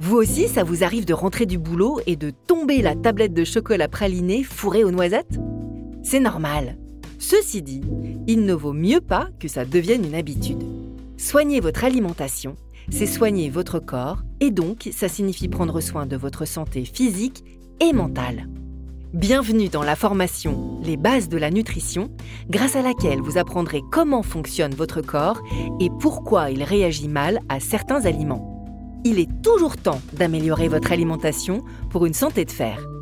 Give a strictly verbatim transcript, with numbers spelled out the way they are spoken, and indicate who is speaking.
Speaker 1: Vous aussi, ça vous arrive de rentrer du boulot et de tomber la tablette de chocolat praliné fourrée aux noisettes? C'est normal. Ceci dit, il ne vaut mieux pas que ça devienne une habitude. Soigner votre alimentation, c'est soigner votre corps et donc ça signifie prendre soin de votre santé physique et mentale. Bienvenue dans la formation Les bases de la nutrition, grâce à laquelle vous apprendrez comment fonctionne votre corps et pourquoi il réagit mal à certains aliments. Il est toujours temps d'améliorer votre alimentation pour une santé de fer.